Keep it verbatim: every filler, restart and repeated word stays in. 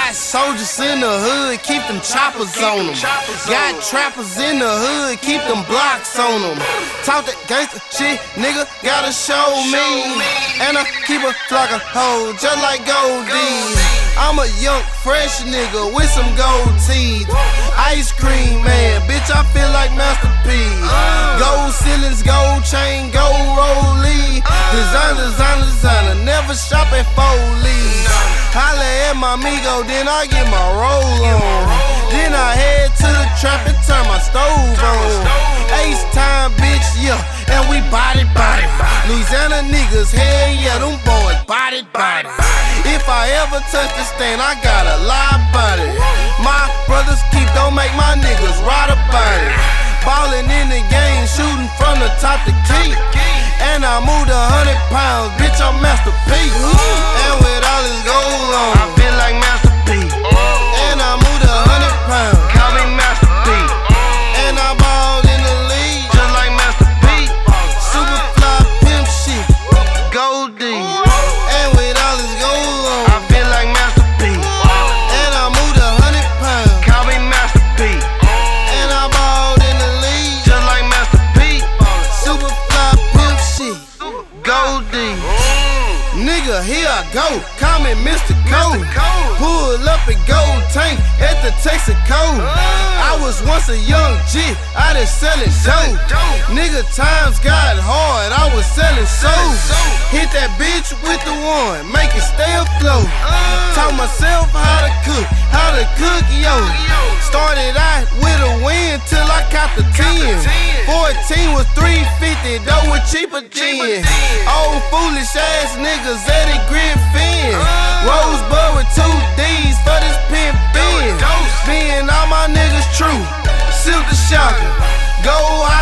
Got soldiers in the hood, keep them choppers on them. Got trappers in the hood, keep them blocks on them. Talk that gangsta shit, nigga, gotta show me. And I keep a flock of hoes, just like Goldie. I'm a young, fresh nigga with some gold teeth. Ice cream man, bitch, I feel like Master P. Gold ceilings, gold chain, gold rollie. Designer, designer, designer, never shop at Foley's. Holla at my amigo, then I get my roll on. Then I head to the trap and turn my stove on. Ace time, bitch, yeah, and we body, body. Louisiana niggas, hell yeah, them boys body, body. If I ever touch the stand, I got a lie about it. My brothers keep, don't make my niggas ride about it. Ballin' in the game, shooting from the top to key. And I moved a hundred pounds, bitch, I'm Master P. And with all this gold on, I feel like Master P. And I moved a hundred pounds, call me Master P. And I balled in the league, just like Master P. Super fly pimp shit, Goldie. And with all this gold on, I feel like Master P. And I moved a hundred pounds, call me Master P. And I balled in the league, just like Master P. Super fly pimp shit, Goldie. Nigga, here I go, call me Mister Cole. Pull up and gold tank at the Texaco. I was once a young G, I done sellin' dope. Nigga, times got hard, I was sellin' souls. Hit that bitch with the one, make it stay afloat. Taught myself how to cook, how to cook, yo. Started out with a win till I caught the ten. fourteen was three fifty, though with cheaper gin. Old foolish ass niggas at it Griffin. Rosebud with two D's for this pimpin'. Being all my niggas true, silk the shocker. Go